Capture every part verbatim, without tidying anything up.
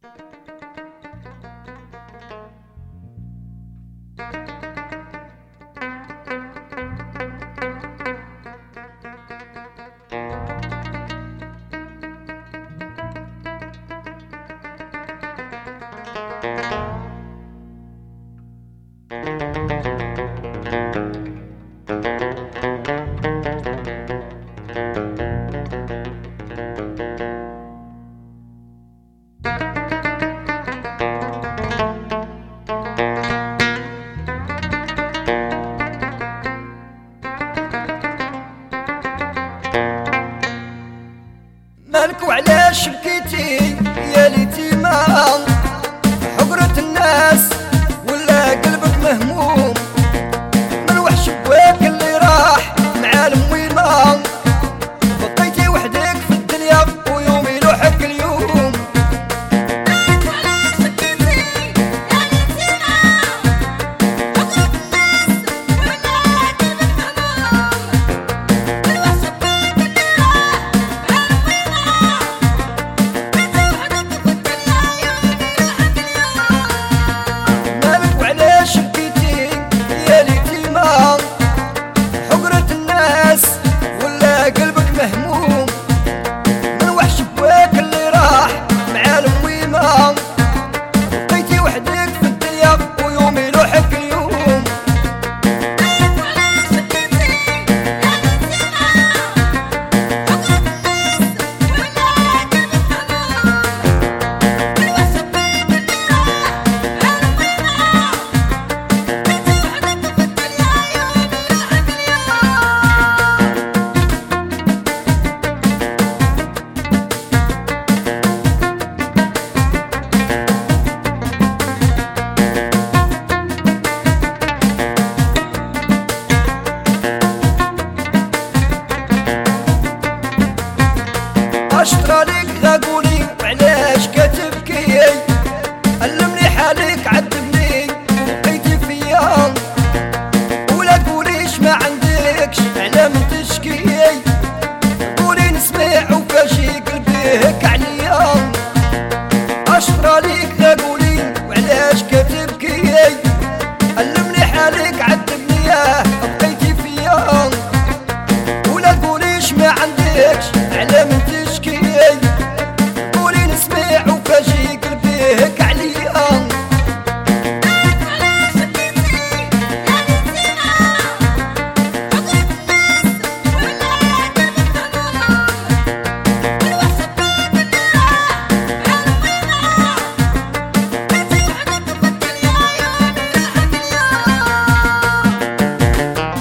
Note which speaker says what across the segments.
Speaker 1: مالك وعلاش بكيتي يا اليتيمة؟ حقرة الناس ولا قلبك مهموم؟ من وحش بواك اللي راح معالم ويما، بقيتي وحدك في الدنيا ويوم يلوحك اليوم.
Speaker 2: مالك وعلاش بكيتي يا اليتيمة؟ حقرة الناس ولا قلبك مهموم؟ من وحش بواك اللي راح معالم ويما، بقيتي وحدك في الدنيا ويوم يلوحك اليوم.
Speaker 1: مالك وعلاش بكيتي يا اليتيمة؟ حقرة الناس ولا قلبك مهموم؟ من وحش بواك اللي راح معالم ويما، بقيتي وحدك في الدنيا ويوم يلوحك اليوم.
Speaker 2: مالك وعلاش بكيتي يا اليتيمة؟ حقرة الناس ولا قلبك مهموم؟ من وحش بواك اللي راح معالم ويما، بقيتي وحدك في الدنيا ويوم يلوحك اليوم.
Speaker 1: اشطرى ليك غاقولي وعلاش كتبكي؟ علمني حالك عذبني وبقيتي فيا، ولا تقوليش ما عندكش على من تشكي. قولي نسمع وفاشي قلبي هك عليا. اشطرى ليك غاقولي وعلاش كتبكي؟ علمني حالك عذبني بقيتي فيا، ولا تقوليش ما عندكش على من تشكي. قولي نسمع وفاشي قلبي هك عليا.
Speaker 2: مالك وعلاش بكيتي يا اليتيمة؟ حقرة الناس ولا قلبك مهموم؟ من وحش بواك اللي راح معالم ويما، بقيتي وحدك في الدنيا ويوم يلوحك اليوم.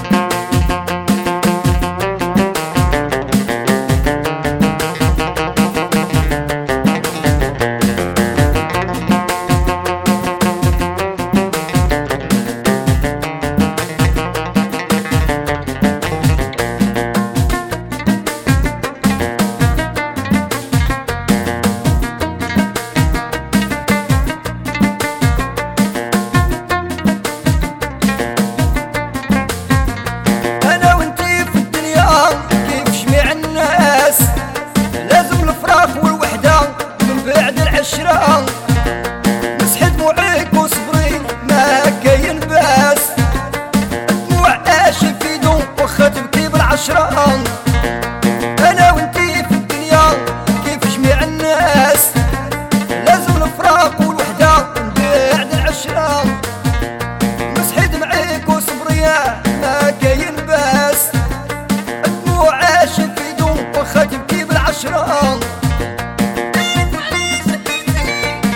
Speaker 1: انا وانتي في الدنيا كيف جميع الناس، لازم الفراق والوحدة من بعد العشرة. مسحي دموعك وصبري ما كاين باس، الدموع اش يفيدو واخا تبكي بالعشرة. انا وانتي في الدنيا كيف جميع الناس، لازم الفراق والوحدة من بعد العشرة. مسحي دمعك وصبري ما كاين باس، الدموع اش يفيدو واخا تبكي بالعشرة.
Speaker 2: مالك وعلاش بكيتي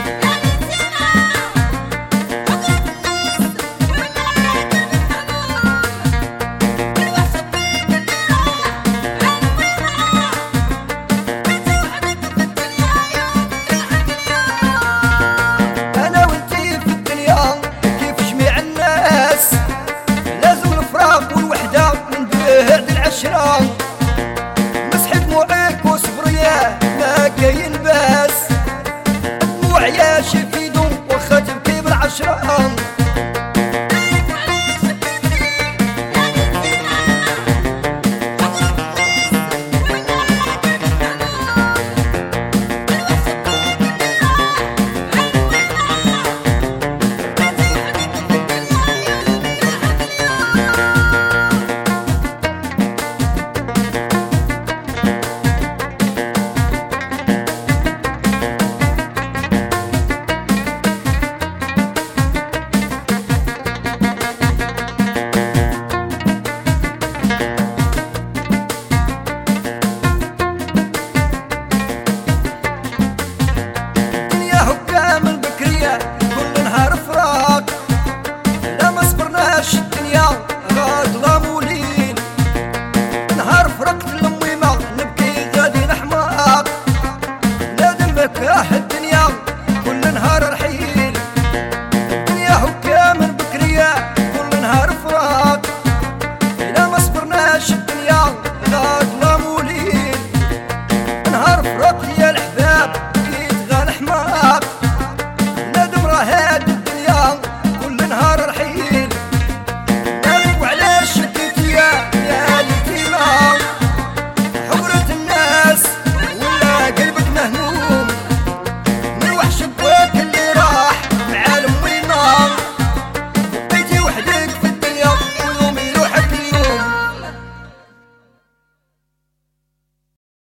Speaker 1: يا